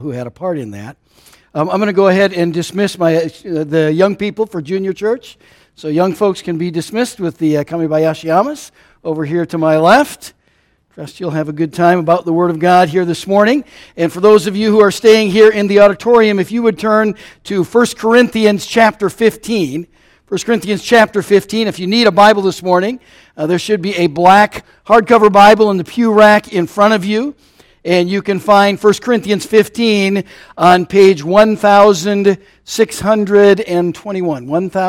who had a part in that. I'm going to go ahead and dismiss the young people for junior church. So young folks can be dismissed with the Kamibayashi over here to my left. Trust you'll have a good time about the Word of God here this morning. And for those of you who are staying here in the auditorium, if you would turn to 1 Corinthians chapter 15. 1 Corinthians chapter 15. If you need a Bible this morning, there should be a black hardcover Bible in the pew rack in front of you. And you can find 1 Corinthians 15 on page 1621.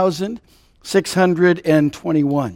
1621.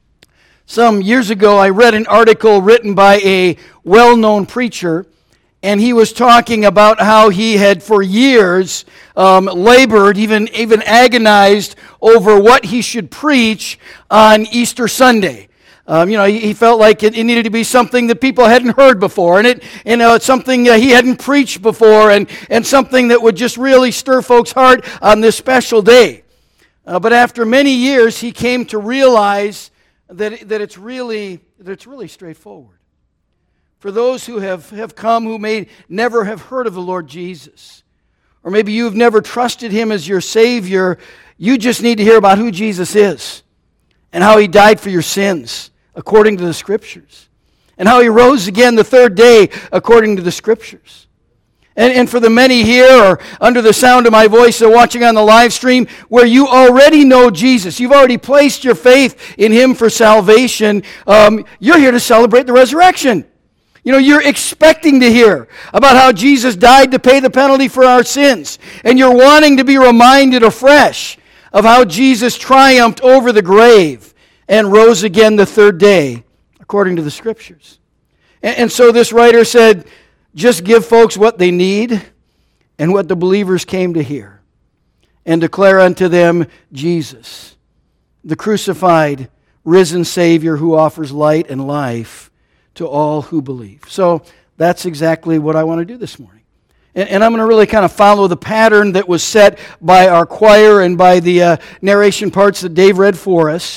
Some years ago, I read an article written by a well-known preacher, and he was talking about how he had for years labored, even agonized over what he should preach on Easter Sunday. He felt like it needed to be something that people hadn't heard before, and it's something he hadn't preached before, and something that would just really stir folks' heart on this special day. But after many years, he came to realize that it's really straightforward. For those who have come who may never have heard of the Lord Jesus, or maybe you've never trusted Him as your Savior, you just need to hear about who Jesus is and how He died for your sins according to the Scriptures, and how He rose again the third day according to the Scriptures. And for the many here or under the sound of my voice or watching on the live stream where you already know Jesus, you've already placed your faith in Him for salvation, you're here to celebrate the resurrection. You're expecting to hear about how Jesus died to pay the penalty for our sins. And you're wanting to be reminded afresh of how Jesus triumphed over the grave and rose again the third day, according to the Scriptures. And so this writer said, just give folks what they need and what the believers came to hear, and declare unto them Jesus, the crucified, risen Savior who offers light and life to all who believe. So that's exactly what I want to do this morning. And I'm going to really kind of follow the pattern that was set by our choir and by the narration parts that Dave read for us.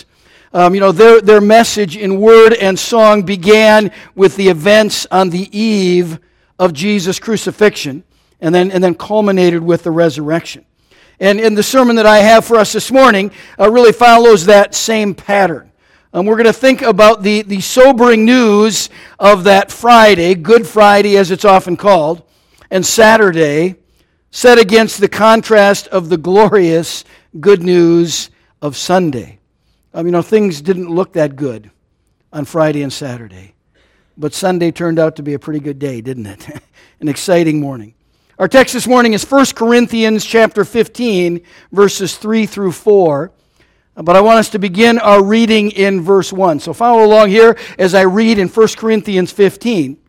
Their message in word and song began with the events on the eve of Jesus' crucifixion, and then culminated with the resurrection. And the sermon that I have for us this morning really follows that same pattern. We're going to think about the sobering news of that Friday, Good Friday as it's often called, and Saturday, set against the contrast of the glorious good news of Sunday. Things didn't look that good on Friday and Saturday. But Sunday turned out to be a pretty good day, didn't it? An exciting morning. Our text this morning is 1 Corinthians chapter 15, verses 3 through 4. But I want us to begin our reading in verse 1. So follow along here as I read in 1 Corinthians 15.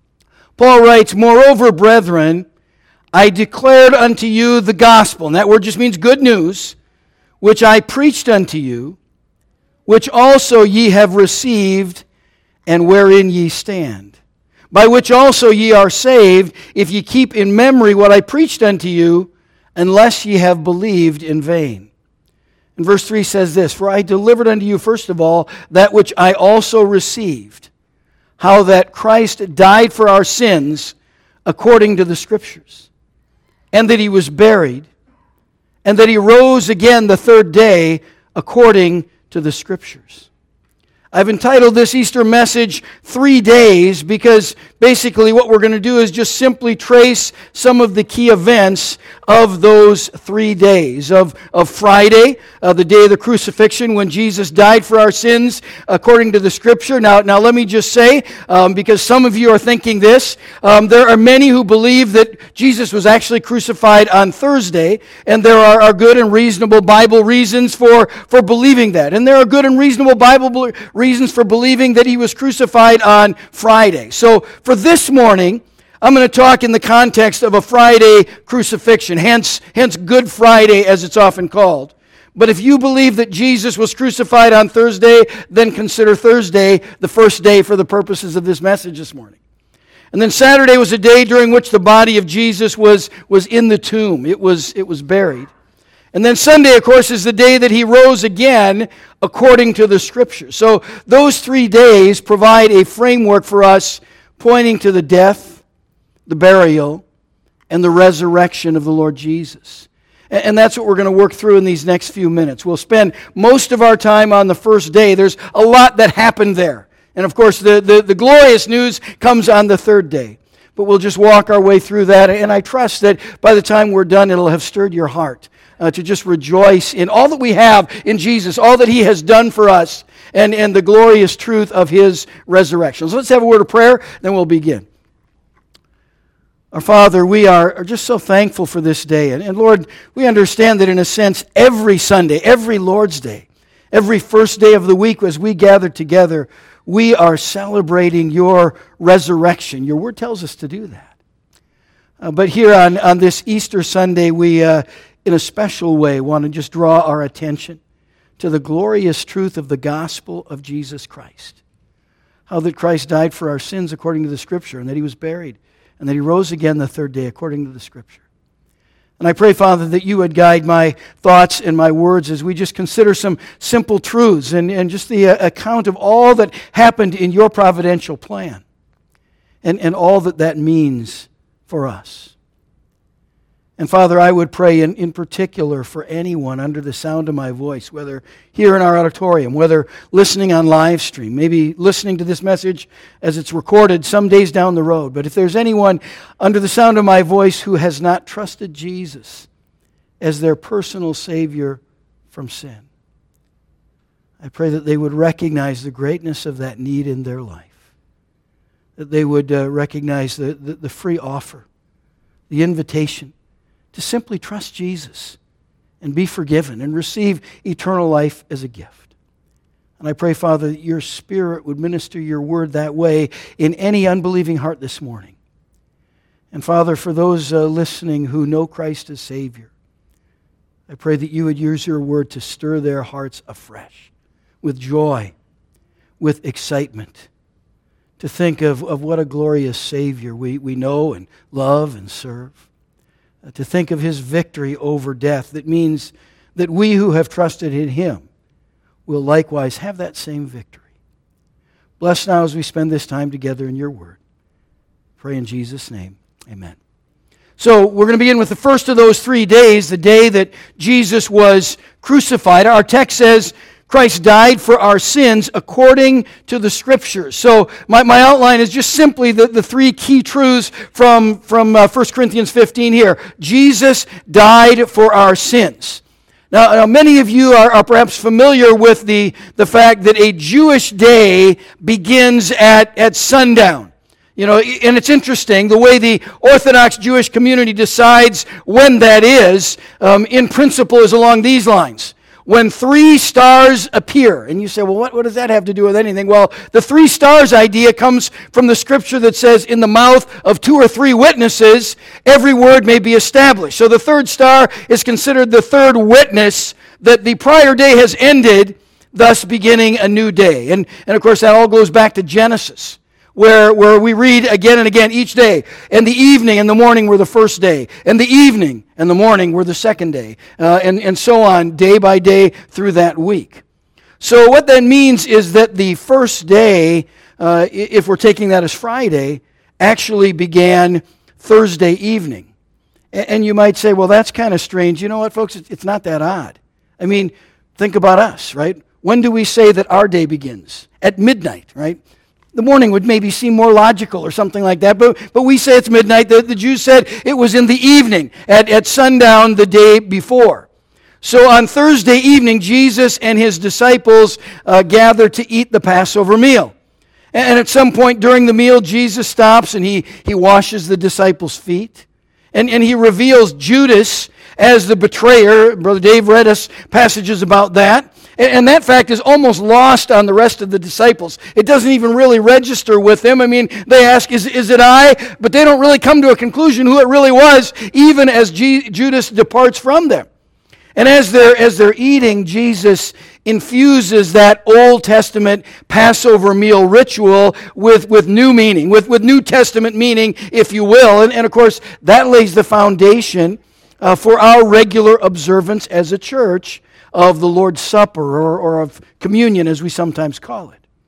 Paul writes, Moreover, brethren, I declared unto you the gospel. And that word just means good news, which I preached unto you, which also ye have received, and wherein ye stand, by which also ye are saved, if ye keep in memory what I preached unto you, unless ye have believed in vain. And verse 3 says this, For I delivered unto you first of all that which I also received, how that Christ died for our sins according to the Scriptures, and that He was buried, and that He rose again the third day according to the Scriptures. I've entitled this Easter message 3 Days because basically what we're going to do is just simply trace some of the key events of those 3 days. Of Friday, the day of the crucifixion when Jesus died for our sins according to the Scripture. Now let me just say, because some of you are thinking this, there are many who believe that Jesus was actually crucified on Thursday, and there are good and reasonable Bible reasons for believing that. And there are good and reasonable Bible reasons for believing that He was crucified on Friday. So for this morning, I'm going to talk in the context of a Friday crucifixion, hence Good Friday as it's often called. But if you believe that Jesus was crucified on Thursday, then consider Thursday the first day for the purposes of this message this morning. And then Saturday was a day during which the body of Jesus was in the tomb. It was buried. And then Sunday, of course, is the day that He rose again according to the Scriptures. So those 3 days provide a framework for us pointing to the death, the burial, and the resurrection of the Lord Jesus. And that's what we're going to work through in these next few minutes. We'll spend most of our time on the first day. There's a lot that happened there. And of course, the glorious news comes on the third day. But we'll just walk our way through that. And I trust that by the time we're done, it'll have stirred your heart to just rejoice in all that we have in Jesus, all that He has done for us, and the glorious truth of His resurrection. So let's have a word of prayer, then we'll begin. Our Father, we are just so thankful for this day. And Lord, we understand that in a sense, every Sunday, every Lord's Day, every first day of the week as we gather together, we are celebrating Your resurrection. Your Word tells us to do that. But here on this Easter Sunday, we, in a special way, want to just draw our attention to the glorious truth of the gospel of Jesus Christ. How that Christ died for our sins according to the Scripture, and that He was buried, and that He rose again the third day according to the Scripture. And I pray, Father, that You would guide my thoughts and my words as we just consider some simple truths and just the account of all that happened in Your providential plan and all that that means for us. And Father, I would pray in particular for anyone under the sound of my voice, whether here in our auditorium, whether listening on live stream, maybe listening to this message as it's recorded some days down the road. But if there's anyone under the sound of my voice who has not trusted Jesus as their personal Savior from sin, I pray that they would recognize the greatness of that need in their life, that they would recognize the free offer, the invitation to simply trust Jesus and be forgiven and receive eternal life as a gift. And I pray, Father, that Your Spirit would minister Your word that way in any unbelieving heart this morning. And Father, for those listening who know Christ as Savior, I pray that You would use Your word to stir their hearts afresh with joy, with excitement, to think of what a glorious Savior we know and love and serve. To think of His victory over death. That means that we who have trusted in Him will likewise have that same victory. Bless now as we spend this time together in Your word. Pray in Jesus' name. Amen. So we're going to begin with the first of those 3 days, the day that Jesus was crucified. Our text says, Christ died for our sins according to the Scriptures. So my outline is just simply the three key truths from 1 Corinthians 15 here. Jesus died for our sins. Now many of you are perhaps familiar with the fact that a Jewish day begins at sundown. You know, and it's interesting, the way the Orthodox Jewish community decides when that is, in principle, is along these lines. When 3 stars appear, and you say, well, what does that have to do with anything? Well, the 3 stars idea comes from the Scripture that says, in the mouth of 2 or 3 witnesses, every word may be established. So the 3rd star is considered the 3rd witness that the prior day has ended, thus beginning a new day. And of course, that all goes back to Genesis, where we read again and again each day, and the evening and the morning were the first day, and the evening and the morning were the second day, and so on, day by day through that week. So what that means is that the first day, if we're taking that as Friday, actually began Thursday evening. And you might say, well, that's kind of strange. You know what, folks? It's not that odd. I mean, think about us, right? When do we say that our day begins? At midnight, right? The morning would maybe seem more logical or something like that, but we say it's midnight. The Jews said it was in the evening, at sundown the day before. So on Thursday evening, Jesus and His disciples gathered to eat the Passover meal. And at some point during the meal, Jesus stops and he washes the disciples' feet. And He reveals Judas as the betrayer. Brother Dave read us passages about that. And that fact is almost lost on the rest of the disciples. It doesn't even really register with them. I mean, they ask, is it I? But they don't really come to a conclusion who it really was, even as Judas departs from them. And as they're eating, Jesus infuses that Old Testament Passover meal ritual with new meaning, with New Testament meaning, if you will. And of course, that lays the foundation for our regular observance as a church of the Lord's Supper, or of communion as we sometimes call it.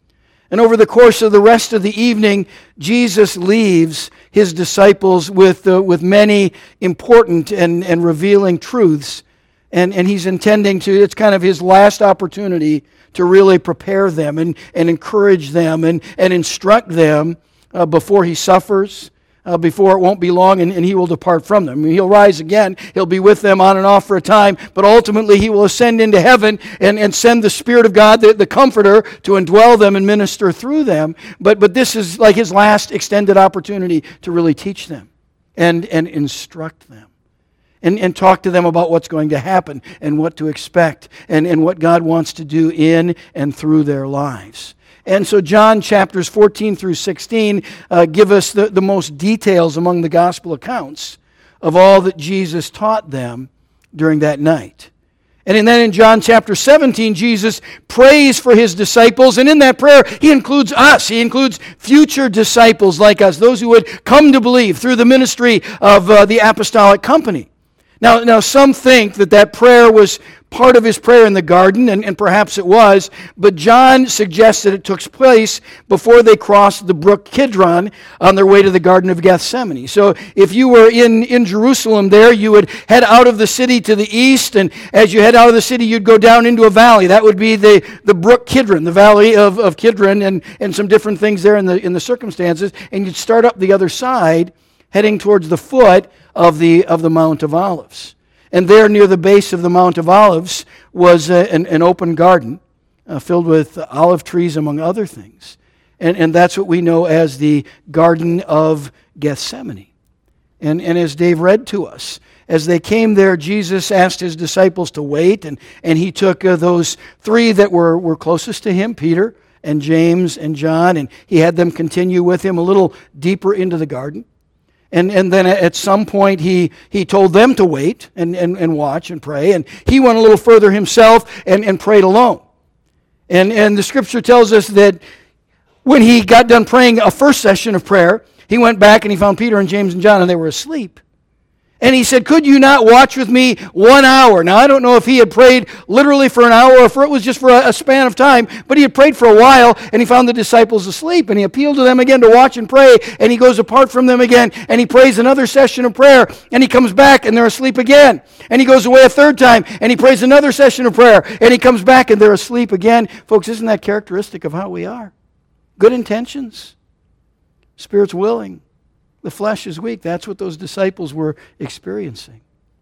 And over the course of the rest of the evening, Jesus leaves his disciples with many important and revealing truths. And he's intending to, it's kind of his last opportunity to really prepare them and encourage them and instruct them before he suffers, before it won't be long and he will depart from them. I mean, he'll rise again. He'll be with them on and off for a time, but ultimately he will ascend into heaven and send the Spirit of God, the Comforter, to indwell them and minister through them. But this is like his last extended opportunity to really teach them and instruct them and talk to them about what's going to happen and what to expect and what God wants to do in and through their lives. And so John chapters 14 through 16 give us the most details among the gospel accounts of all that Jesus taught them during that night. And then in John chapter 17, Jesus prays for his disciples, and in that prayer, he includes us. He includes future disciples like us, those who would come to believe through the ministry of the apostolic company. Now, some think that prayer was part of his prayer in the garden, and perhaps it was, but John suggests that it took place before they crossed the brook Kidron on their way to the Garden of Gethsemane. So if you were in Jerusalem there, you would head out of the city to the east, and as you head out of the city, you'd go down into a valley. That would be the brook Kidron, the valley of Kidron, and some different things there in the circumstances, and you'd start up the other side, heading towards the foot of the Mount of Olives. And there near the base of the Mount of Olives was an open garden filled with olive trees, among other things. And that's what we know as the Garden of Gethsemane. And as Dave read to us, as they came there, Jesus asked his disciples to wait, and he took those three that were closest to him, Peter and James and John, and he had them continue with him a little deeper into the garden. And then at some point he told them to wait and watch and pray. And he went a little further himself and prayed alone. And the scripture tells us that when he got done praying a first session of prayer, he went back and he found Peter and James and John, and they were asleep. And he said, "Could you not watch with me 1 hour?" Now, I don't know if he had prayed literally for an hour or if it was just for a span of time, but he had prayed for a while, and he found the disciples asleep, and he appealed to them again to watch and pray, and he goes apart from them again, and he prays another session of prayer, and he comes back, and they're asleep again. And he goes away a third time, and he prays another session of prayer, and he comes back, and they're asleep again. Folks, isn't that characteristic of how we are? Good intentions. Spirit's willing. The flesh is weak. That's what those disciples were experiencing.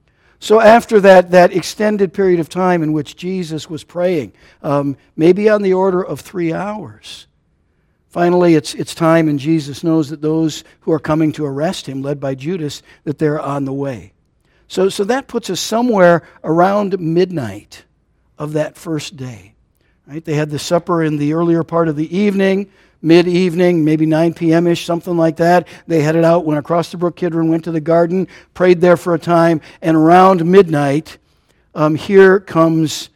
So after that extended period of time in which Jesus was praying, maybe on the order of 3 hours, finally it's time, and Jesus knows that those who are coming to arrest him, led by Judas, that they're on the way. So that puts us somewhere around midnight of that first day. Right? They had the supper in the earlier part of the evening, mid-evening, maybe 9 p.m.-ish, something like that. They headed out, went across the brook Kidron, went to the garden, prayed there for a time, and around midnight, here comes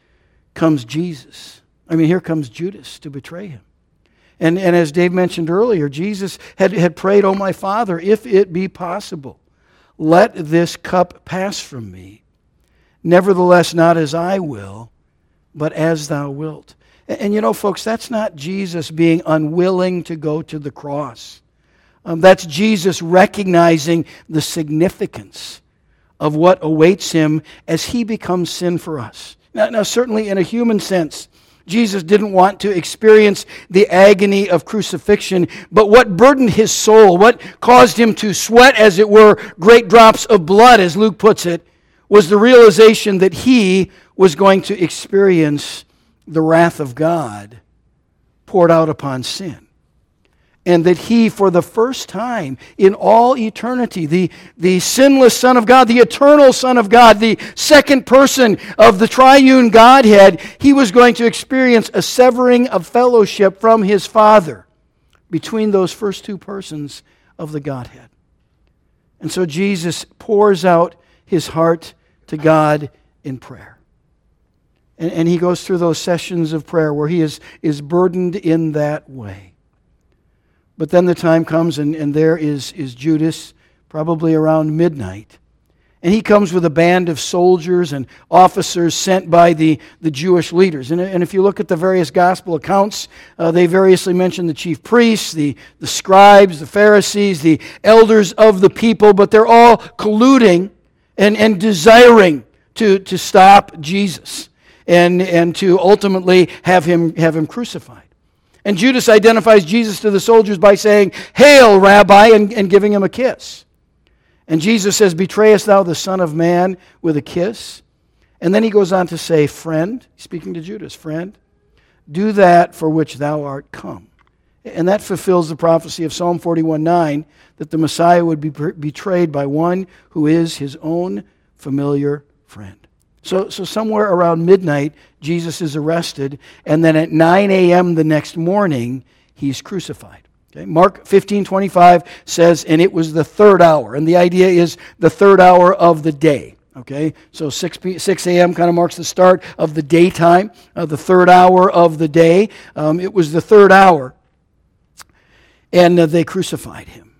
Jesus. Here comes Judas to betray him. And as Dave mentioned earlier, Jesus had prayed, "Oh, my Father, if it be possible, let this cup pass from me. Nevertheless, not as I will, but as thou wilt." And you know, folks, that's not Jesus being unwilling to go to the cross. That's Jesus recognizing the significance of what awaits him as he becomes sin for us. Now, certainly in a human sense, Jesus didn't want to experience the agony of crucifixion, but what burdened his soul, what caused him to sweat, as it were, great drops of blood, as Luke puts it, was the realization that he was going to experience the wrath of God poured out upon sin. And that he, for the first time in all eternity, the sinless Son of God, the eternal Son of God, the second person of the triune Godhead, he was going to experience a severing of fellowship from his Father between those first two persons of the Godhead. And so Jesus pours out his heart to God in prayer. And he goes through those sessions of prayer where he is burdened in that way. But then the time comes, and there is Judas, probably around midnight. And he comes with a band of soldiers and officers sent by the Jewish leaders. And if you look at the various gospel accounts, they variously mention the chief priests, the scribes, the Pharisees, the elders of the people, but they're all colluding and desiring to stop Jesus and to ultimately have him crucified. And Judas identifies Jesus to the soldiers by saying, "Hail, Rabbi," and giving him a kiss. And Jesus says, "Betrayest thou the Son of Man with a kiss?" And then he goes on to say, "Friend," speaking to Judas, "friend, do that for which thou art come." And that fulfills the prophecy of Psalm 41:9, that the Messiah would be betrayed by one who is his own familiar friend. So somewhere around midnight, Jesus is arrested, and then at 9 a.m. the next morning, he's crucified. Okay? Mark 15:25 says, "And it was the third hour." And the idea is the third hour of the day. Okay? So 6 a.m. kind of marks the start of the daytime, the third hour of the day. It was the third hour. And they crucified him.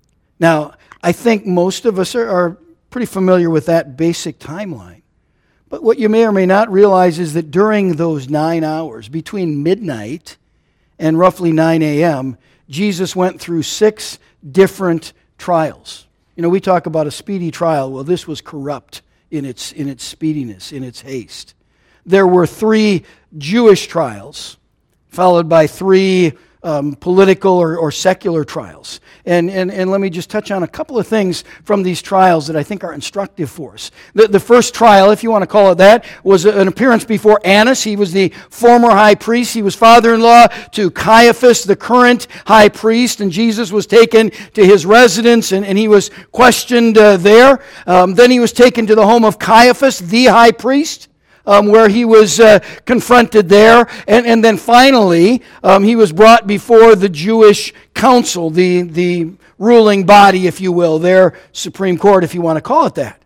Now, I think most of us are pretty familiar with that basic timeline. But what you may or may not realize is that during those 9 hours, between midnight and roughly 9 a.m., Jesus went through 6 different trials. You know, we talk about a speedy trial. Well, this was corrupt in its speediness, in its haste. There were 3 Jewish trials, followed by 3 political or secular trials. And let me just touch on a couple of things from these trials that I think are instructive for us. The first trial, if you want to call it that, was an appearance before Annas. He was the former high priest. He was father-in-law to Caiaphas, the current high priest, and Jesus was taken to his residence, and he was questioned there. Then he was taken to the home of Caiaphas, the high priest, where he was confronted there. And then finally, he was brought before the Jewish council, the ruling body, if you will, their Supreme Court, if you want to call it that.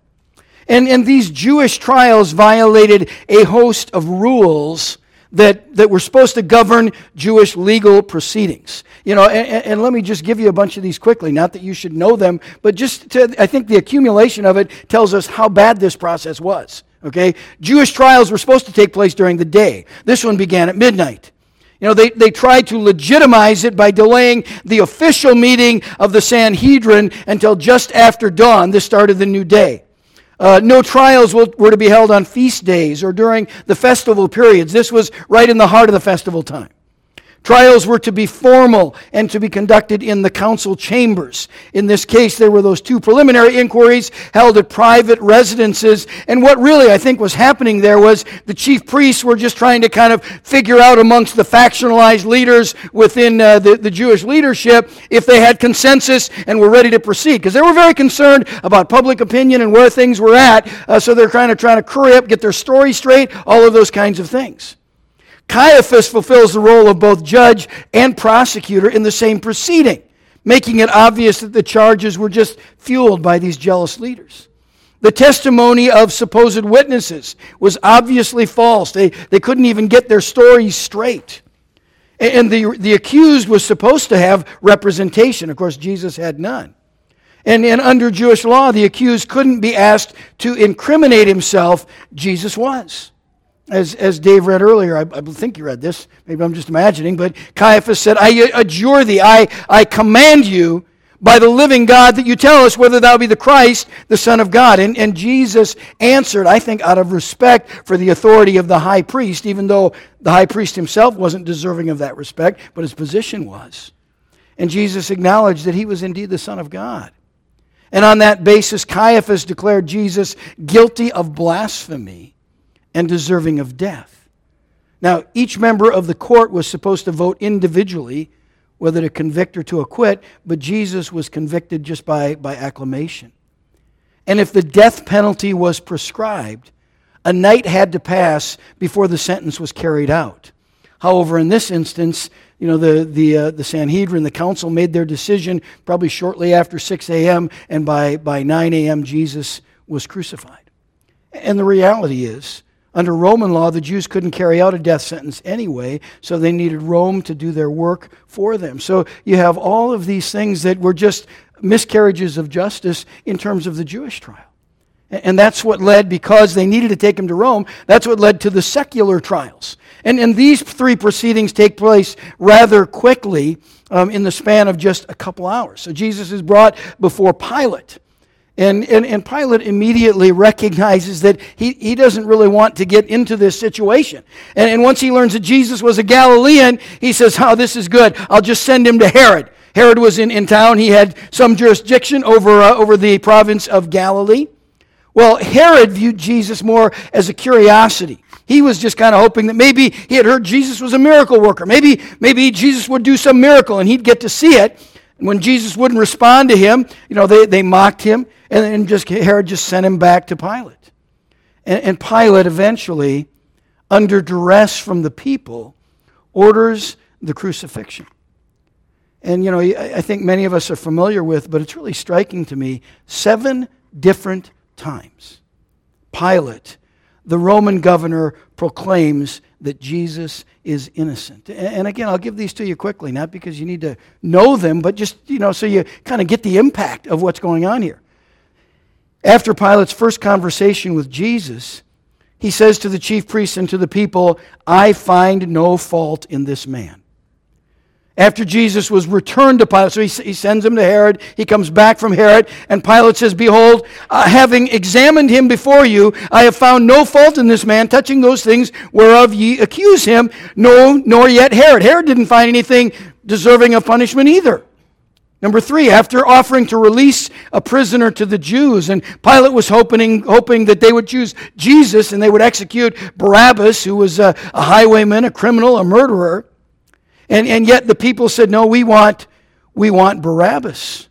And these Jewish trials violated a host of rules that were supposed to govern Jewish legal proceedings. You know, and let me just give you a bunch of these quickly. Not that you should know them, but I think the accumulation of it tells us how bad this process was. Okay? Jewish trials were supposed to take place during the day. This one began at midnight. You know, they tried to legitimize it by delaying the official meeting of the Sanhedrin until just after dawn. This started the new day. No trials were to be held on feast days or during the festival periods. This was right in the heart of the festival time. Trials were to be formal and to be conducted in the council chambers. In this case, there were those 2 preliminary inquiries held at private residences. And what really I think was happening there was the chief priests were just trying to kind of figure out amongst the factionalized leaders within the Jewish leadership if they had consensus and were ready to proceed. Because they were very concerned about public opinion and where things were at. So they're trying to curry up, get their story straight, all of those kinds of things. Caiaphas fulfills the role of both judge and prosecutor in the same proceeding, making it obvious that the charges were just fueled by these jealous leaders. The testimony of supposed witnesses was obviously false. They couldn't even get their stories straight. And the accused was supposed to have representation. Of course, Jesus had none. And under Jewish law, the accused couldn't be asked to incriminate himself. Jesus was. As Dave read earlier, I think you read this, maybe I'm just imagining, but Caiaphas said, "I adjure thee, I command you by the living God that you tell us whether thou be the Christ, the Son of God." And Jesus answered, I think out of respect for the authority of the high priest, even though the high priest himself wasn't deserving of that respect, but his position was. And Jesus acknowledged that he was indeed the Son of God. And on that basis, Caiaphas declared Jesus guilty of blasphemy and deserving of death. Now, each member of the court was supposed to vote individually whether to convict or to acquit, but Jesus was convicted just by acclamation. And if the death penalty was prescribed, a night had to pass before the sentence was carried out. However, in this instance, you know, the Sanhedrin, the council, made their decision probably shortly after 6 a.m., and by 9 a.m., Jesus was crucified. And the reality is, under Roman law, the Jews couldn't carry out a death sentence anyway, so they needed Rome to do their work for them. So you have all of these things that were just miscarriages of justice in terms of the Jewish trial. And that's what led, because they needed to take him to Rome, that's what led to the secular trials. And these three proceedings take place rather quickly in the span of just a couple hours. So Jesus is brought before Pilate. And Pilate immediately recognizes that he doesn't really want to get into this situation. And once he learns that Jesus was a Galilean, he says, oh, this is good. I'll just send him to Herod. Herod was in town. He had some jurisdiction over the province of Galilee. Well, Herod viewed Jesus more as a curiosity. He was just kind of hoping that maybe he had heard Jesus was a miracle worker. Maybe Jesus would do some miracle and he'd get to see it. And when Jesus wouldn't respond to him, they mocked him, and Herod just sent him back to Pilate. And Pilate eventually, under duress from the people, orders the crucifixion. And I think many of us are familiar with, but it's really striking to me, 7 different times Pilate, the Roman governor, proclaims that Jesus is innocent. And again, I'll give these to you quickly, not because you need to know them, but just, so you kind of get the impact of what's going on here. After Pilate's first conversation with Jesus, he says to the chief priests and to the people, I find no fault in this man. After Jesus was returned to Pilate, so he sends him to Herod, he comes back from Herod, and Pilate says, behold, having examined him before you, I have found no fault in this man touching those things whereof ye accuse him, no, nor yet Herod. Herod didn't find anything deserving of punishment either. Number 3, after offering to release a prisoner to the Jews, and Pilate was hoping that they would choose Jesus and they would execute Barabbas, who was a highwayman, a criminal, a murderer. And yet the people said, no, we want Barabbas.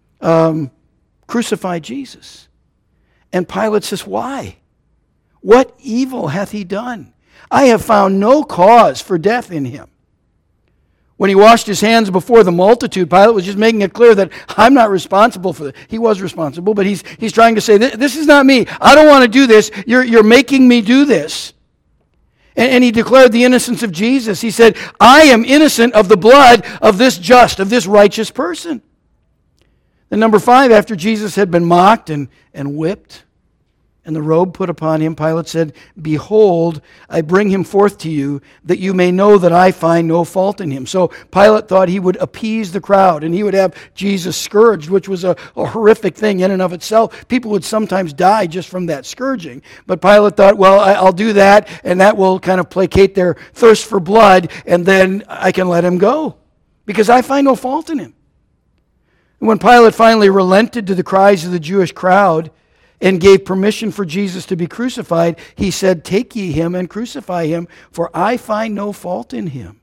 Crucify Jesus. And Pilate says, why? What evil hath he done? I have found no cause for death in him. When he washed his hands before the multitude, Pilate was just making it clear that I'm not responsible for this. He was responsible, but he's trying to say, this is not me. I don't want to do this. You're making me do this. And he declared the innocence of Jesus. He said, I am innocent of the blood of this just, of this righteous person. Then number 5, after Jesus had been mocked and whipped, and the robe put upon him, Pilate said, behold, I bring him forth to you, that you may know that I find no fault in him. So Pilate thought he would appease the crowd, and he would have Jesus scourged, which was a horrific thing in and of itself. People would sometimes die just from that scourging. But Pilate thought, well, I'll do that, and that will kind of placate their thirst for blood, and then I can let him go, because I find no fault in him. And when Pilate finally relented to the cries of the Jewish crowd, and gave permission for Jesus to be crucified, he said, take ye him and crucify him, for I find no fault in him.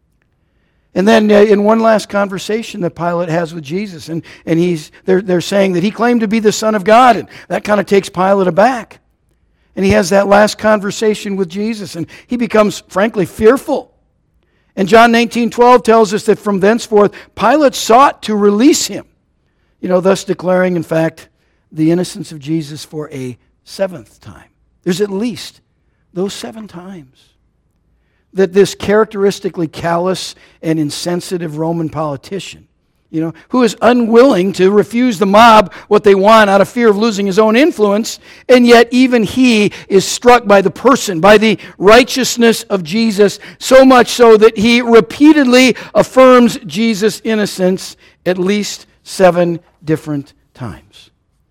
And then in one last conversation that Pilate has with Jesus, and they're saying that he claimed to be the Son of God, and that kind of takes Pilate aback. And he has that last conversation with Jesus, and he becomes, frankly, fearful. And John 19:12 tells us that from thenceforth, Pilate sought to release him, thus declaring, in fact, the innocence of Jesus for a 7th time. There's at least those 7 times that this characteristically callous and insensitive Roman politician, who is unwilling to refuse the mob what they want out of fear of losing his own influence, and yet even he is struck by the person, by the righteousness of Jesus, so much so that he repeatedly affirms Jesus' innocence at least 7 different times.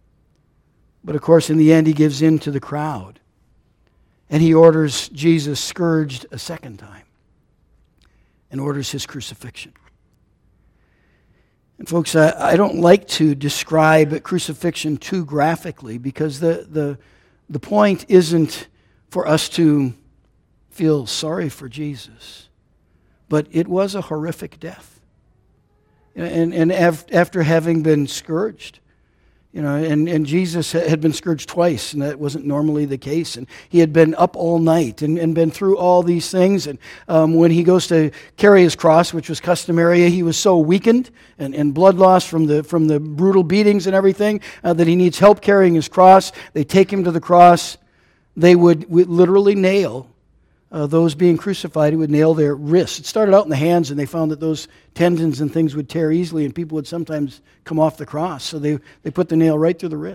But of course, in the end, he gives in to the crowd. And he orders Jesus scourged a 2nd time. And orders his crucifixion. And folks, I don't like to describe crucifixion too graphically, because the point isn't for us to feel sorry for Jesus. But it was a horrific death. And after having been scourged, and Jesus had been scourged twice, and that wasn't normally the case. And he had been up all night and been through all these things. And when he goes to carry his cross, which was customary, he was so weakened and blood loss from the brutal beatings and everything that he needs help carrying his cross. They take him to the cross. They would literally nail those being crucified, who would nail their wrists. It started out in the hands, and they found that those tendons and things would tear easily, and people would sometimes come off the cross. So they put the nail right through the wrist.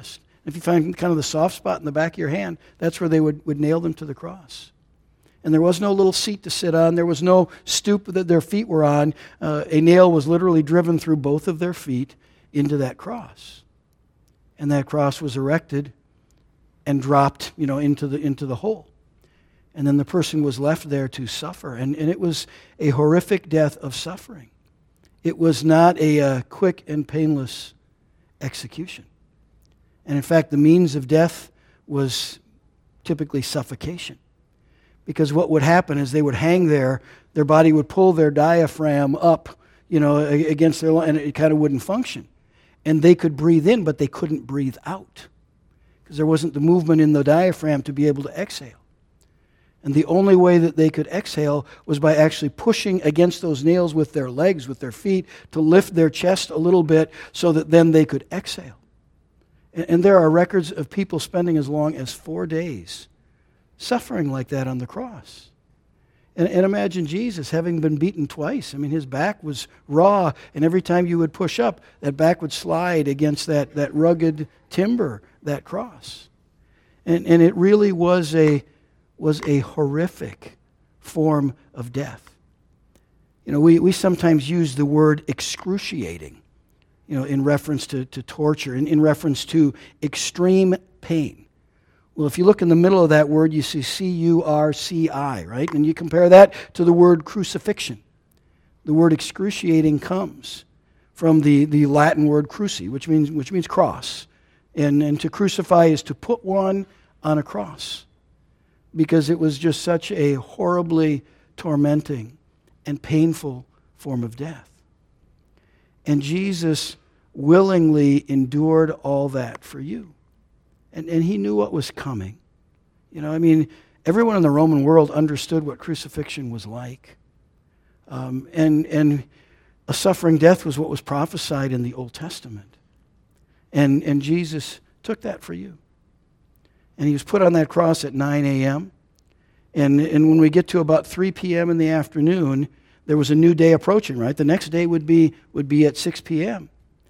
If you find kind of the soft spot in the back of your hand, that's where they would nail them to the cross. And there was no little seat to sit on. There was no stoop that their feet were on. A nail was literally driven through both of their feet into that cross. And that cross was erected and dropped, into the hole. And then the person was left there to suffer. And it was a horrific death of suffering. It was not a quick and painless execution. And in fact, the means of death was typically suffocation. Because what would happen is they would hang there, their body would pull their diaphragm up, against their lung, and it kind of wouldn't function. And they could breathe in, but they couldn't breathe out. Because there wasn't the movement in the diaphragm to be able to exhale. And the only way that they could exhale was by actually pushing against those nails with their legs, with their feet, to lift their chest a little bit so that then they could exhale. And there are records of people spending as long as 4 days suffering like that on the cross. And imagine Jesus having been beaten twice. I mean, his back was raw, and every time you would push up, that back would slide against that rugged timber, that cross. And it really was a horrific form of death. We sometimes use the word excruciating, in reference to torture, in reference to extreme pain. Well, if you look in the middle of that word, you see C-U-R-C-I, right? And you compare that to the word crucifixion. The word excruciating comes from the Latin word cruci, which means cross. And to crucify is to put one on a cross. Because it was just such a horribly tormenting and painful form of death. And Jesus willingly endured all that for you. And he knew what was coming. Everyone in the Roman world understood what crucifixion was like. And a suffering death was what was prophesied in the Old Testament. And Jesus took that for you. And he was put on that cross at 9 a.m. And when we get to about 3 p.m. in the afternoon, there was a new day approaching, right? The next day would be at 6 p.m.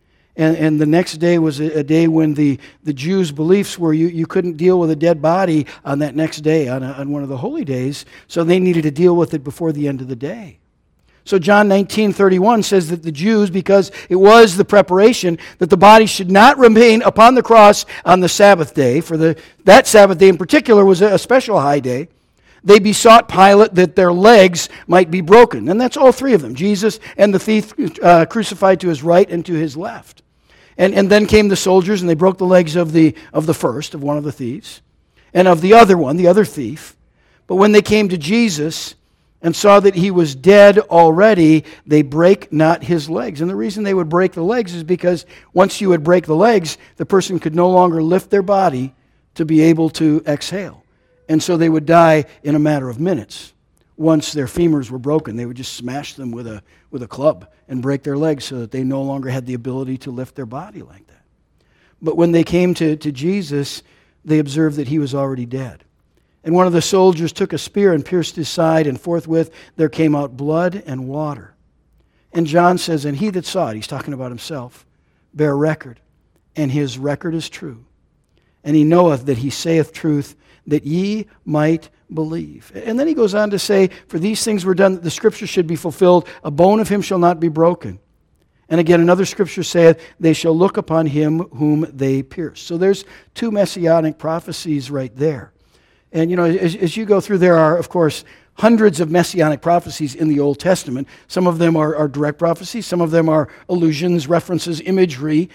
And the next day was a day when the Jews' beliefs were you couldn't deal with a dead body on that next day, on one of the holy days, so they needed to deal with it before the end of the day. So John 19:31 says that the Jews, because it was the preparation, that the body should not remain upon the cross on the Sabbath day, that Sabbath day in particular was a special high day, they besought Pilate that their legs might be broken. And that's all three of them, Jesus and the thief crucified to his right and to his left. And then came the soldiers, and they broke the legs of the first, of one of the thieves, and of the other one, the other thief. But when they came to Jesus and saw that he was dead already, they brake not his legs. And the reason they would break the legs is because once you would break the legs, the person could no longer lift their body to be able to exhale. And so they would die in a matter of minutes. Once their femurs were broken, they would just smash them with a club and break their legs so that they no longer had the ability to lift their body like that. But when they came to Jesus, they observed that he was already dead. And one of the soldiers took a spear and pierced his side, and forthwith there came out blood and water. And John says, and he that saw it, he's talking about himself, bare record, and his record is true. And he knoweth that he saith truth, that ye might believe. And then he goes on to say, for these things were done that the scripture should be fulfilled, a bone of him shall not be broken. And again, another scripture saith, they shall look upon him whom they pierced. So there's two messianic prophecies right there. And as you go through, there are, of course, hundreds of messianic prophecies in the Old Testament. Some of them are direct prophecies. Some of them are allusions, references, imagery.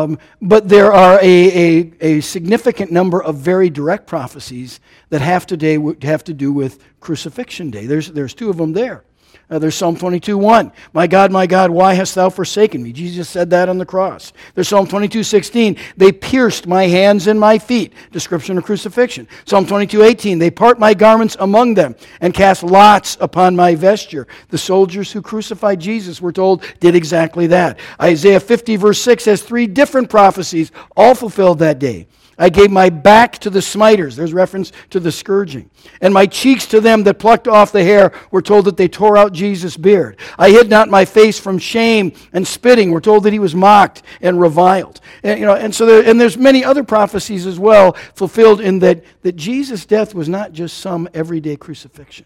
But there are a significant number of very direct prophecies that have to do with crucifixion day. There's two of them there. There's Psalm 22:1. My God, why hast thou forsaken me? Jesus said that on the cross. There's Psalm 22:16. They pierced my hands and my feet. Description of crucifixion. Psalm 22:18. They part my garments among them and cast lots upon my vesture. The soldiers who crucified Jesus, we're told, did exactly that. Isaiah 50 verse 6 has three different prophecies, all fulfilled that day. I gave my back to the smiters. There's reference to the scourging. And my cheeks to them that plucked off the hair. We're told that they tore out Jesus' beard. I hid not my face from shame and spitting. We're told that he was mocked and reviled. And there's many other prophecies as well fulfilled in that Jesus' death was not just some everyday crucifixion.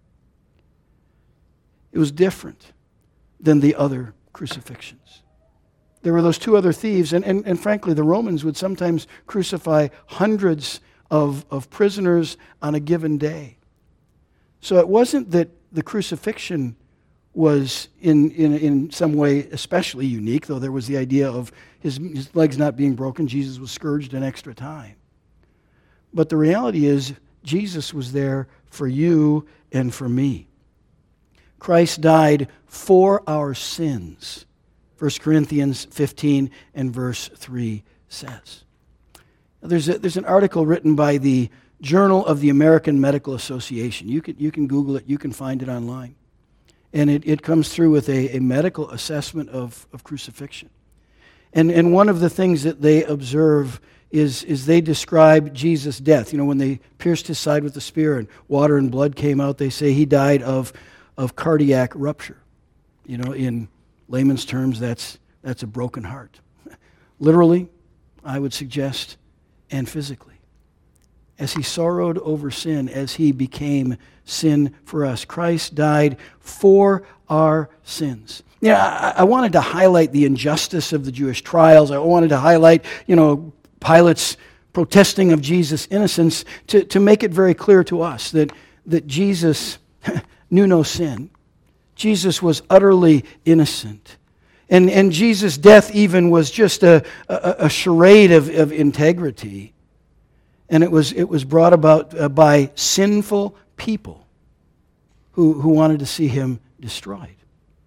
It was different than the other crucifixions. There were those two other thieves, and frankly, the Romans would sometimes crucify hundreds of prisoners on a given day. So it wasn't that the crucifixion was in some way especially unique, though there was the idea of his legs not being broken. Jesus was scourged an extra time. But the reality is, Jesus was there for you and for me. Christ died for our sins. 1 Corinthians 15 and verse 3 says. There's an article written by the Journal of the American Medical Association. You can Google it. You can find it online. And it comes through with a medical assessment of crucifixion. And one of the things that they observe is they describe Jesus' death. When they pierced his side with a spear and water and blood came out, they say he died of cardiac rupture. In layman's terms, that's a broken heart. Literally, I would suggest, and physically. As he sorrowed over sin, as he became sin for us. Christ died for our sins. I wanted to highlight the injustice of the Jewish trials. I wanted to highlight, Pilate's protesting of Jesus' innocence to make it very clear to us that Jesus knew no sin. Jesus was utterly innocent. And Jesus' death even was just a charade of integrity. And it was brought about by sinful people who wanted to see him destroyed.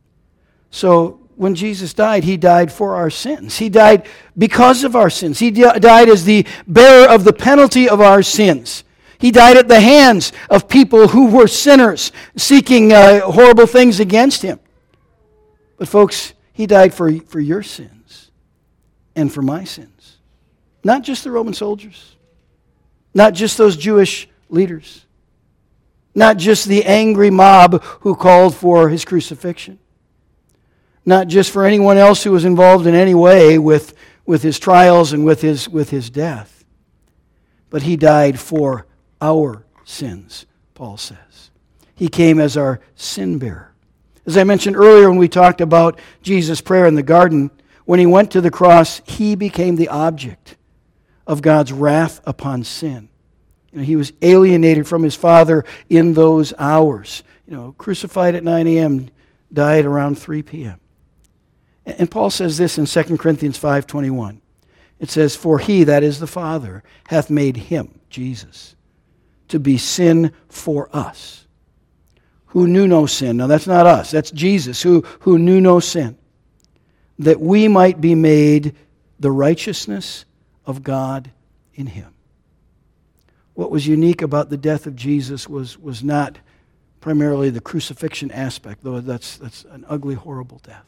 So when Jesus died, he died for our sins. He died because of our sins. He died as the bearer of the penalty of our sins. He died at the hands of people who were sinners, seeking horrible things against him. But folks, he died for your sins and for my sins. Not just the Roman soldiers. Not just those Jewish leaders. Not just the angry mob who called for his crucifixion. Not just for anyone else who was involved in any way with his trials and with his death. But he died for our sins, Paul says. He came as our sin bearer. As I mentioned earlier when we talked about Jesus' prayer in the garden, when he went to the cross, he became the object of God's wrath upon sin. He was alienated from his Father in those hours. Crucified at 9 a.m., died around 3 p.m. And Paul says this in 2 Corinthians 5:21. It says, "For he, that is the Father, hath made him," Jesus, "to be sin for us, who knew no sin." Now that's not us, that's Jesus, who knew no sin, "that we might be made the righteousness of God in him." What was unique about the death of Jesus was not primarily the crucifixion aspect, though that's an ugly, horrible death.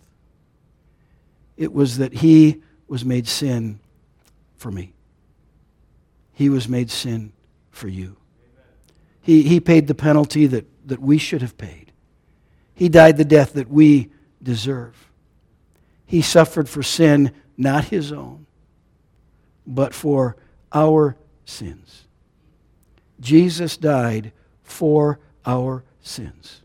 It was that he was made sin for me. He was made sin for you. He paid the penalty that we should have paid. He died the death that we deserve. He suffered for sin, not his own, but for our sins. Jesus died for our sins.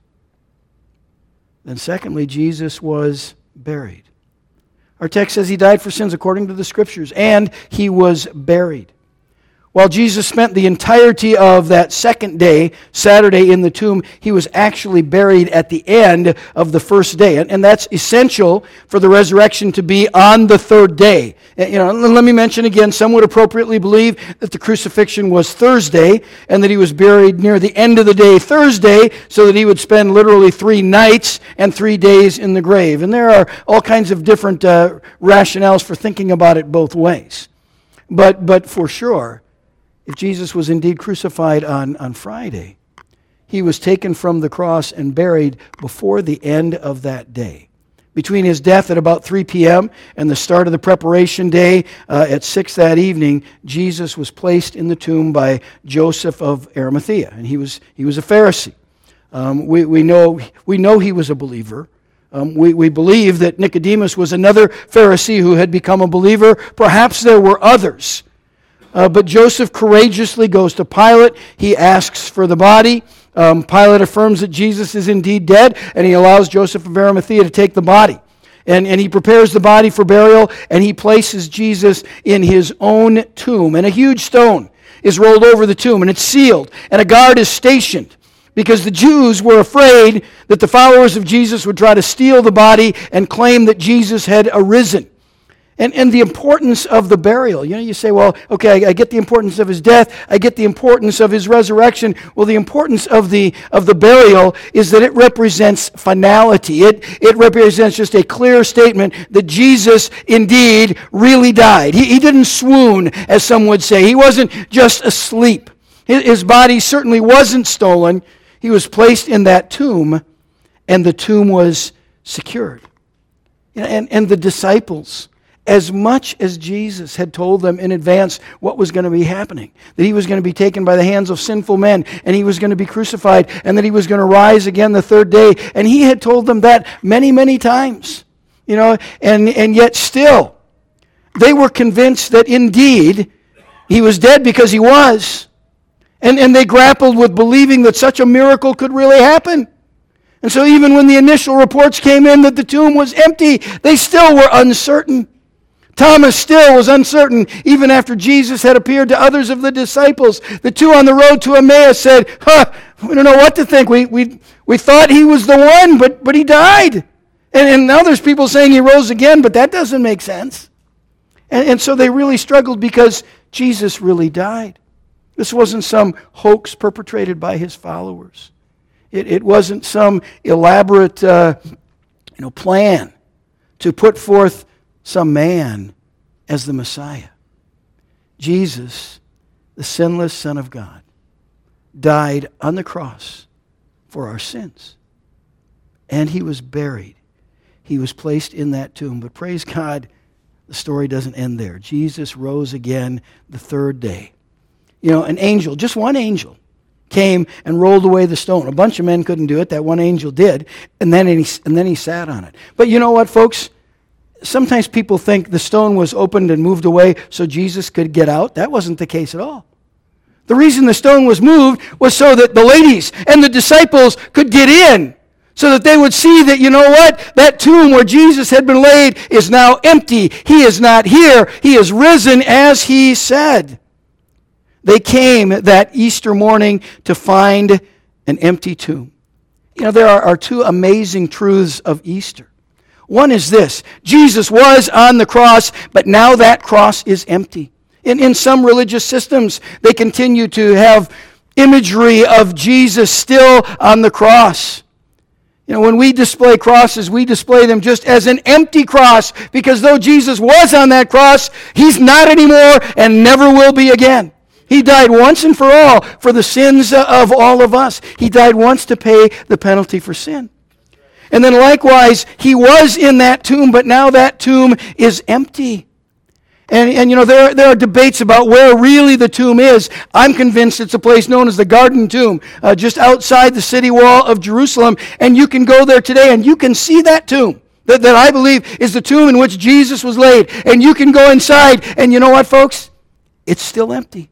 Then secondly, Jesus was buried. Our text says he died for sins according to the Scriptures, and he was buried. While Jesus spent the entirety of that second day, Saturday, in the tomb, he was actually buried at the end of the first day. And that's essential for the resurrection to be on the third day. Let me mention again, some would appropriately believe that the crucifixion was Thursday and that he was buried near the end of the day Thursday so that he would spend literally 3 nights and 3 days in the grave. And there are all kinds of different rationales for thinking about it both ways. But for sure, if Jesus was indeed crucified on Friday, he was taken from the cross and buried before the end of that day, Between his death at about 3 p.m. and the start of the preparation day at 6 that evening, Jesus was placed in the tomb by Joseph of Arimathea, and he was a Pharisee. We know he was a believer. We believe that Nicodemus was another Pharisee who had become a believer. Perhaps there were others. But Joseph courageously goes to Pilate. He asks for the body. Pilate affirms that Jesus is indeed dead, and he allows Joseph of Arimathea to take the body. And he prepares the body for burial, and he places Jesus in his own tomb. And a huge stone is rolled over the tomb, and it's sealed, and a guard is stationed, because the Jews were afraid that the followers of Jesus would try to steal the body and claim that Jesus had arisen. And the importance of the burial. You say, well, okay, I get the importance of his death. I get the importance of his resurrection. Well, the importance of the burial is that it represents finality. It represents just a clear statement that Jesus indeed really died. He didn't swoon, as some would say. He wasn't just asleep. His body certainly wasn't stolen. He was placed in that tomb, and the tomb was secured. And the disciples, as much as Jesus had told them in advance what was going to be happening, that he was going to be taken by the hands of sinful men, and he was going to be crucified, and that he was going to rise again the third day, and he had told them that many, many times, and yet still, they were convinced that indeed he was dead, because he was, and they grappled with believing that such a miracle could really happen. And so even when the initial reports came in that the tomb was empty, they still were uncertain. Thomas still was uncertain, even after Jesus had appeared to others of the disciples. The two on the road to Emmaus said, we don't know what to think. We thought he was the one, but he died. And now there's people saying he rose again, but that doesn't make sense. And so they really struggled, because Jesus really died. This wasn't some hoax perpetrated by his followers. It wasn't some elaborate plan to put forth some man as the Messiah. Jesus, the sinless Son of God, died on the cross for our sins. And he was buried. He was placed in that tomb. But praise God, the story doesn't end there. Jesus rose again the third day. An angel, just one angel, came and rolled away the stone. A bunch of men couldn't do it. That one angel did. And then he sat on it. But you know what, folks? Sometimes people think the stone was opened and moved away so Jesus could get out. That wasn't the case at all. The reason the stone was moved was so that the ladies and the disciples could get in, so that they would see that, that tomb where Jesus had been laid is now empty. He is not here. He is risen as he said. They came that Easter morning to find an empty tomb. There are two amazing truths of Easter. One is this: Jesus was on the cross, but now that cross is empty. In some religious systems, they continue to have imagery of Jesus still on the cross. When we display crosses, we display them just as an empty cross, because though Jesus was on that cross, he's not anymore and never will be again. He died once and for all for the sins of all of us. He died once to pay the penalty for sin. And then likewise, he was in that tomb, but now that tomb is empty. And there are debates about where really the tomb is. I'm convinced it's a place known as the Garden Tomb, just outside the city wall of Jerusalem. And you can go there today and you can see that tomb that I believe is the tomb in which Jesus was laid. And you can go inside, and you know what, folks? It's still empty.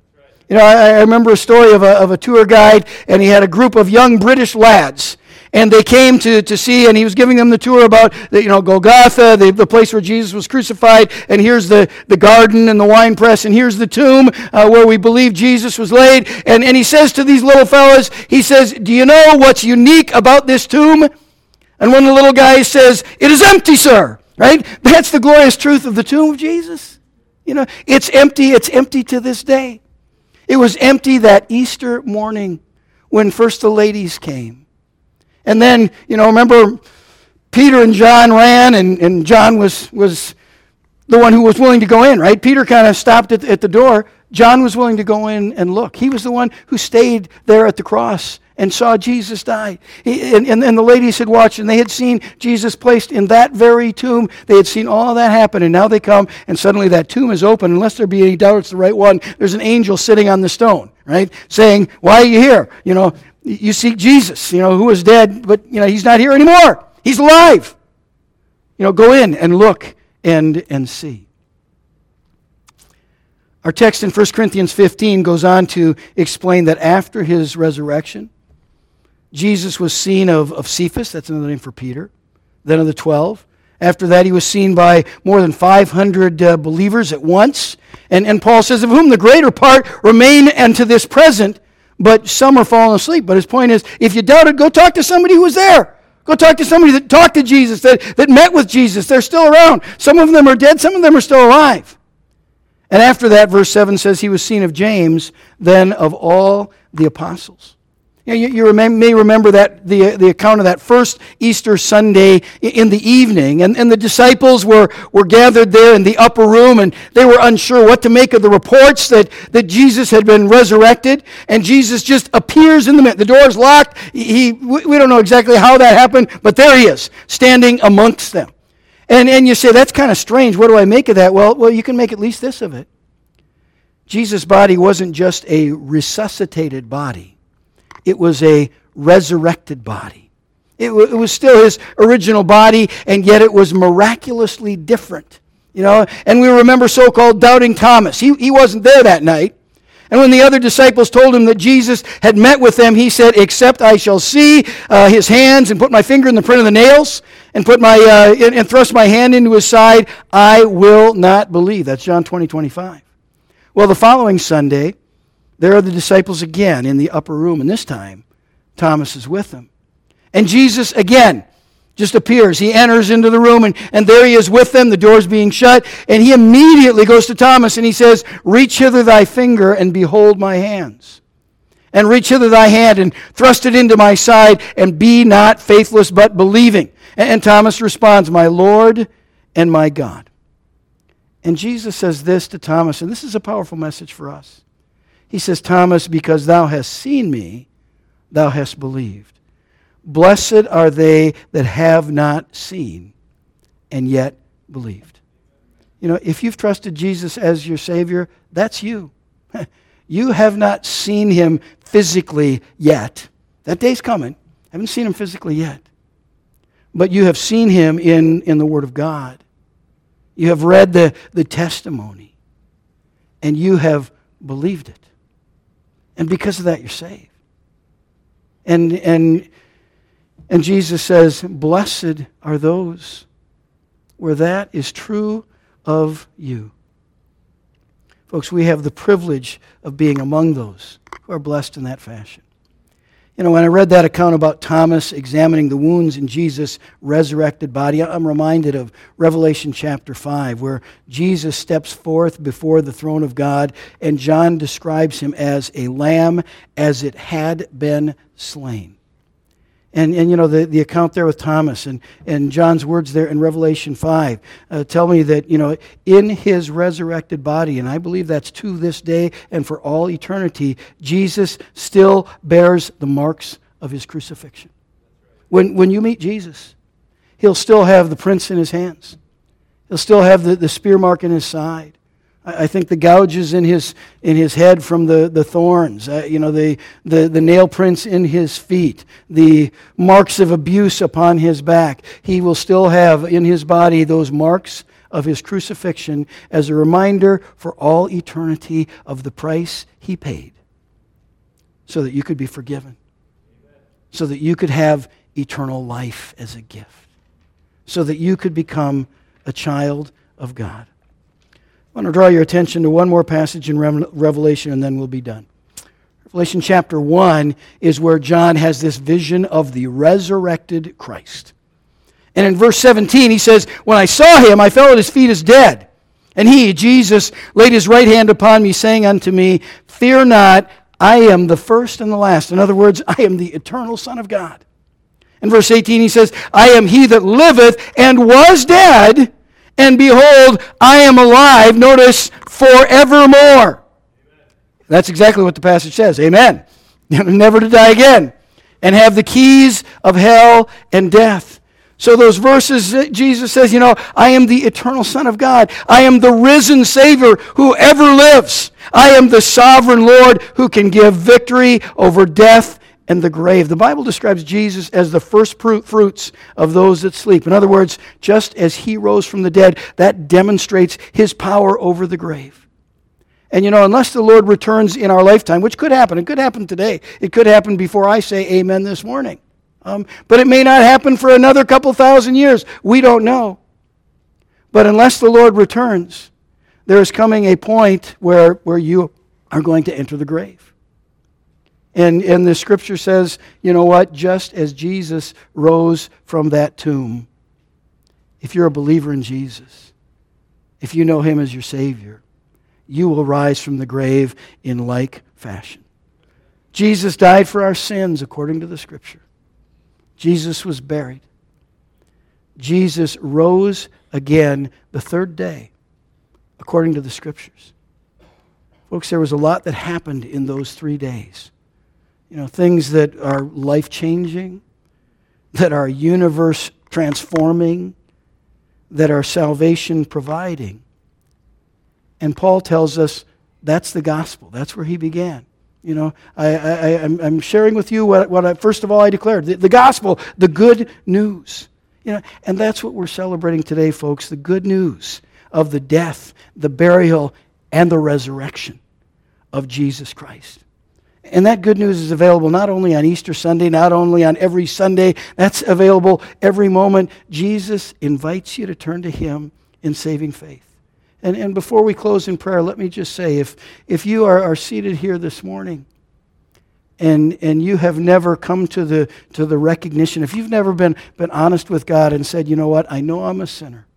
I remember a story of a tour guide, and he had a group of young British lads. And they came to see, and he was giving them the tour about Golgotha, the place where Jesus was crucified, and here's the garden and the wine press, and here's the tomb where we believe Jesus was laid. And he says to these little fellas, he says, "Do you know what's unique about this tomb?" And one of the little guys says, "It is empty, sir." Right? That's the glorious truth of the tomb of Jesus. It's empty. It's empty to this day. It was empty that Easter morning when first the ladies came. And then, remember, Peter and John ran, and John was the one who was willing to go in, right? Peter kind of stopped at the door. John was willing to go in and look. He was the one who stayed there at the cross and saw Jesus die. And the ladies had watched, and they had seen Jesus placed in that very tomb. They had seen all of that happen, and now they come, and suddenly that tomb is open. Unless there be any doubt it's the right one, there's an angel sitting on the stone, right, saying, why are you here? You seek Jesus, who was dead, but, he's not here anymore. He's alive. Go in and look and see. Our text in 1 Corinthians 15 goes on to explain that after his resurrection, Jesus was seen of Cephas, that's another name for Peter, then of the 12. After that, he was seen by more than 500 believers at once. And Paul says, of whom the greater part remain unto this present, but some are fallen asleep. But his point is, if you doubted, go talk to somebody who was there. Go talk to somebody that talked to Jesus, that met with Jesus. They're still around. Some of them are dead, some of them are still alive. And after that, verse 7 says, he was seen of James, then of all the apostles. You may remember that the account of that first Easter Sunday in the evening, and the disciples were gathered there in the upper room, and they were unsure what to make of the reports that Jesus had been resurrected, and Jesus just appears in the midst. The door's locked. We don't know exactly how that happened, but there he is, standing amongst them. And you say, that's kind of strange. What do I make of that? Well, you can make at least this of it. Jesus' body wasn't just a resuscitated body. It was a resurrected body. It was still his original body, and yet it was miraculously different. And we remember so-called doubting Thomas. He wasn't there that night. And when the other disciples told him that Jesus had met with them, he said, except I shall see his hands and put my finger in the print of the nails and put and thrust my hand into his side, I will not believe. That's John 20:25. Well, the following Sunday, there are the disciples again in the upper room, and this time, Thomas is with them. And Jesus, again, just appears. He enters into the room, and there he is with them, the door's being shut, and he immediately goes to Thomas, and he says, reach hither thy finger, and behold my hands. And reach hither thy hand, and thrust it into my side, and be not faithless, but believing. And Thomas responds, my Lord and my God. And Jesus says this to Thomas, and this is a powerful message for us. He says, Thomas, because thou hast seen me, thou hast believed. Blessed are they that have not seen and yet believed. If you've trusted Jesus as your Savior, that's you. You have not seen him physically yet. That day's coming. Haven't seen him physically yet. But you have seen him in the Word of God. You have read the testimony. And you have believed it. And because of that, you're saved. And Jesus says, blessed are those where that is true of you. Folks, we have the privilege of being among those who are blessed in that fashion. When I read that account about Thomas examining the wounds in Jesus' resurrected body, I'm reminded of Revelation chapter 5, where Jesus steps forth before the throne of God, and John describes him as a lamb as it had been slain. And the account there with Thomas and John's words there in Revelation 5 tell me that, in his resurrected body, and I believe that's to this day and for all eternity, Jesus still bears the marks of his crucifixion. When you meet Jesus, he'll still have the prints in his hands. He'll still have the spear mark in his side. I think the gouges in his head from the thorns, the nail prints in his feet, the marks of abuse upon his back. He will still have in his body those marks of his crucifixion as a reminder for all eternity of the price he paid so that you could be forgiven, so that you could have eternal life as a gift, so that you could become a child of God. I want to draw your attention to one more passage in Revelation, and then we'll be done. Revelation chapter 1 is where John has this vision of the resurrected Christ. And in verse 17, he says, when I saw him, I fell at his feet as dead. And he, Jesus, laid his right hand upon me, saying unto me, fear not, I am the first and the last. In other words, I am the eternal Son of God. In verse 18, he says, I am he that liveth and was dead, and behold, I am alive, notice, forevermore. That's exactly what the passage says. Amen. Never to die again. and have the keys of hell and death. So those verses, Jesus says, I am the eternal Son of God. I am the risen Savior who ever lives. I am the sovereign Lord who can give victory over death and the grave. The Bible describes Jesus as the first fruits of those that sleep. In other words, just as he rose from the dead, that demonstrates his power over the grave. And unless the Lord returns in our lifetime, which could happen, it could happen today. It could happen before I say amen this morning. But it may not happen for another couple thousand years. We don't know. But unless the Lord returns, there is coming a point where you are going to enter the grave. And the Scripture says, just as Jesus rose from that tomb, if you're a believer in Jesus, if you know him as your Savior, you will rise from the grave in like fashion. Jesus died for our sins according to the Scripture. Jesus was buried. Jesus rose again the third day according to the Scriptures. Folks, there was a lot that happened in those 3 days. Things that are life-changing, that are universe-transforming, that are salvation-providing. And Paul tells us that's the gospel. That's where he began. I'm sharing with you what I first of all I declared. The gospel, the good news. And that's what we're celebrating today, folks, the good news of the death, the burial, and the resurrection of Jesus Christ. And that good news is available not only on Easter Sunday, not only on every Sunday, that's available every moment. Jesus invites you to turn to him in saving faith. And before we close in prayer, let me just say, if you are seated here this morning and you have never come to the recognition, if you've never been honest with God and said, you know what, I know I'm a sinner.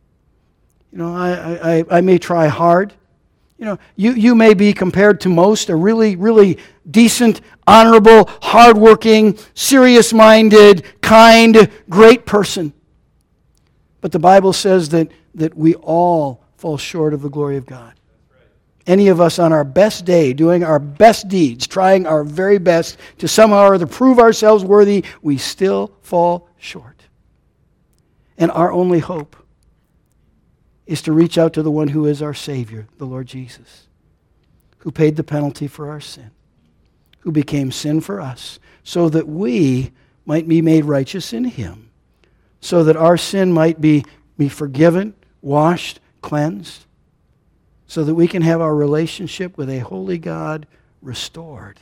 I may try hard. You may be compared to most a really, really decent, honorable, hardworking, serious-minded, kind, great person. But the Bible says that we all fall short of the glory of God. Any of us on our best day, doing our best deeds, trying our very best to somehow or other prove ourselves worthy, we still fall short. And our only hope is to reach out to the one who is our Savior, the Lord Jesus, who paid the penalty for our sin, who became sin for us, so that we might be made righteous in him, so that our sin might be forgiven, washed, cleansed, so that we can have our relationship with a holy God restored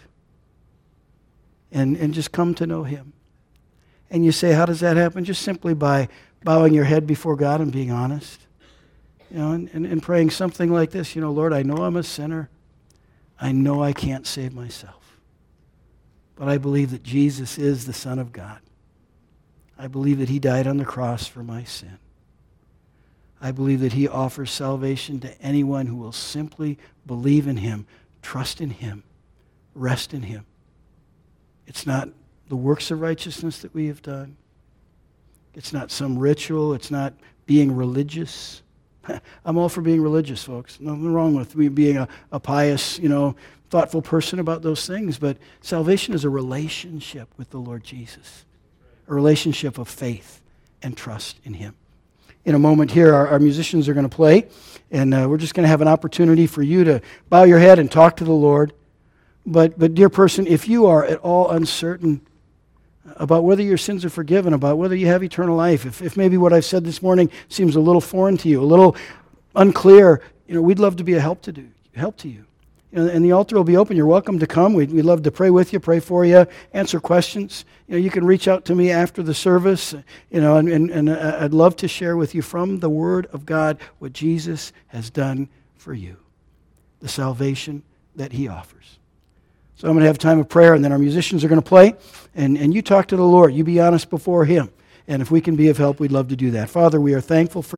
and just come to know him. And you say, how does that happen? Just simply by bowing your head before God and being honest. And praying something like this, Lord, I know I'm a sinner. I know I can't save myself. But I believe that Jesus is the Son of God. I believe that he died on the cross for my sin. I believe that he offers salvation to anyone who will simply believe in him, trust in him, rest in him. It's not the works of righteousness that we have done. It's not some ritual. It's not being religious. I'm all for being religious, folks. Nothing wrong with me being a pious, thoughtful person about those things. But salvation is a relationship with the Lord Jesus, a relationship of faith and trust in him. In a moment here, our musicians are going to play, and we're just going to have an opportunity for you to bow your head and talk to the Lord. But dear person, if you are at all uncertain about whether your sins are forgiven, about whether you have eternal life, if maybe what I've said this morning seems a little foreign to you, a little unclear, we'd love to be a help to you. And the altar will be open. You're welcome to come. We'd love to pray with you, pray for you, answer questions. You can reach out to me after the service, and I'd love to share with you from the Word of God what Jesus has done for you, the salvation that he offers. So I'm going to have time of prayer, and then our musicians are going to play, and you talk to the Lord. You be honest before him. And if we can be of help, we'd love to do that. Father, we are thankful for